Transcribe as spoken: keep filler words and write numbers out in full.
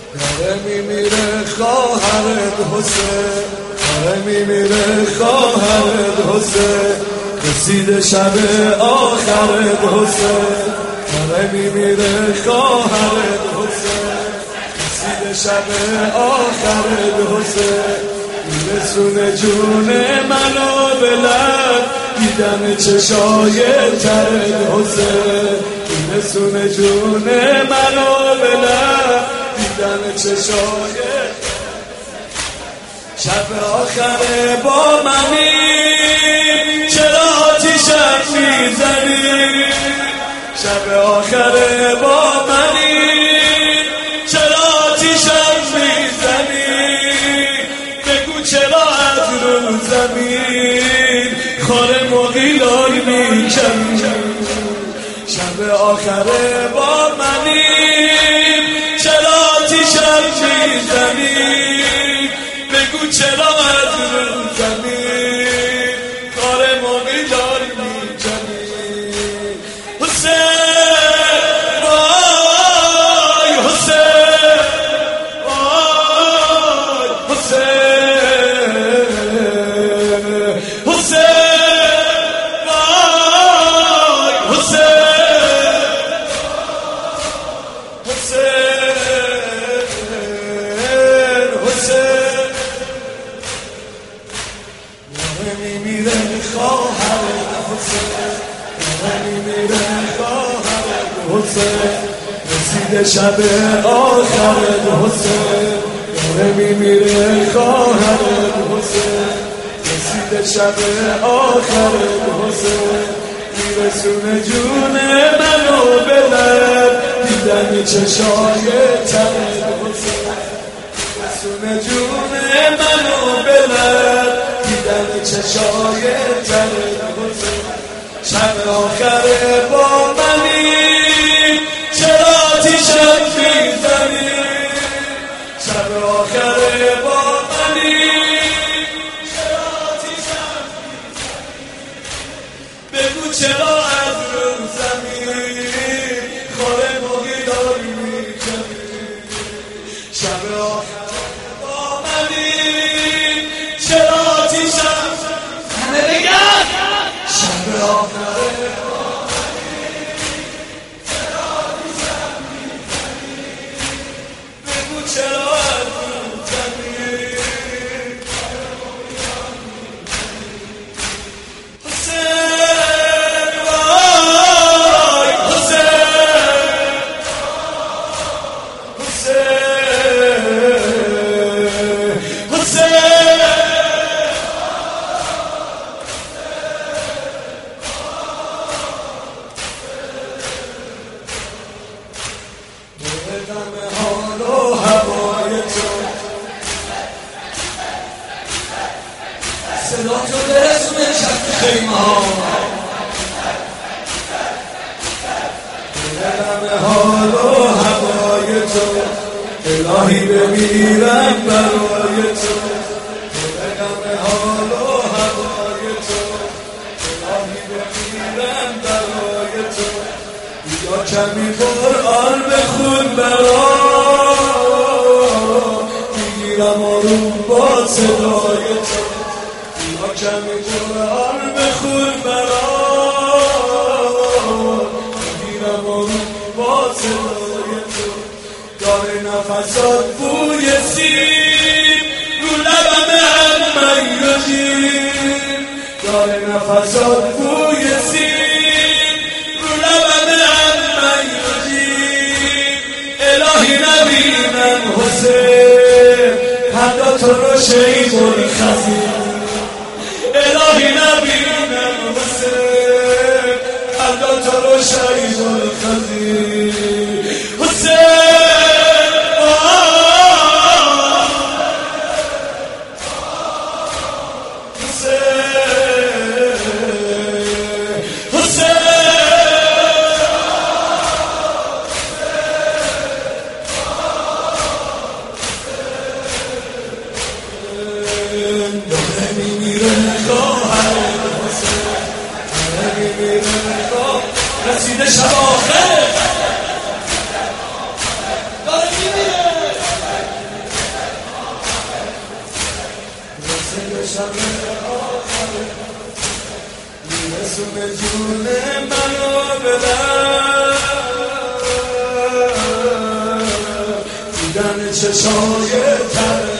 داره میمیره خواهرت حسین، داره میمیره خواهرت حسین، رسیده شب آخرت حسین، داره میمیره خواهرت حسین، رسیده شب آخرت حسین، میرسونه جون منو به لب دیدن چشای ترت حسین، میرسونه جون منو به لب دیدن چشای شب آخره با منی چرا آتیشم میزنی، شب آخره با منی چرا آتیشم میزنی، بگو چرا از رو زمین خار مغیلان میکنی، شب آخره با منی چرا آتیشم میزنی، بگو چرا از رو زمین خار مغیلان میکنی. حسین وای حسین وای حسین حسین وای حسین حسین حسین داره میمیره خواهرت حسین، داره میمیره خواهرت حسین، رسیده شب آخرت حسین، داره میمیره خواهرت حسین، رسیده شب آخرت حسین، میرسونه جون منو به لب دیدن چشای ترت حسین، میرسونه جون منو به لب دیدن چشای ترت حسین، شب آخره با منی چرا آتیشم میزنی، شب آخره با منی چرا آتیشم میزنی، بگو چرا از رو زمین خار مغیلان میکنی، شب آخره با منی چرا آتیشم همه بگن، شب آخره با منی چرا آتیشم میزنی، بگو چرا از رو زمین خار مغیلان میکنی. حسین وای حسین حسین حسین بدم حال و هوای تو صدا تو برسونه شب خیمه ها، بدم حال و هوای تو الهی بمیرم برای تو، بدم حال و هوای تو الهی بمیرم برای تو، یا کمی قرآن بخون برا میگیرم آروم با صدای تو، یا کمی قرآن بخون برا میگیرم آروم با صدای تو، داره نفسات بوی سیر رو لبم هم منگجیر، داره نفسات بوی سیر رو لبم هم منگجیر، الهی نبینم حسین حدا تو رو شیبون خزیر، الهی نبینم حسین حدا تو رو شیبون خزیر. حسین رسیده شب آخر داره میمیره شب آخره میرسونه جون منو بدن دیدن چشای تره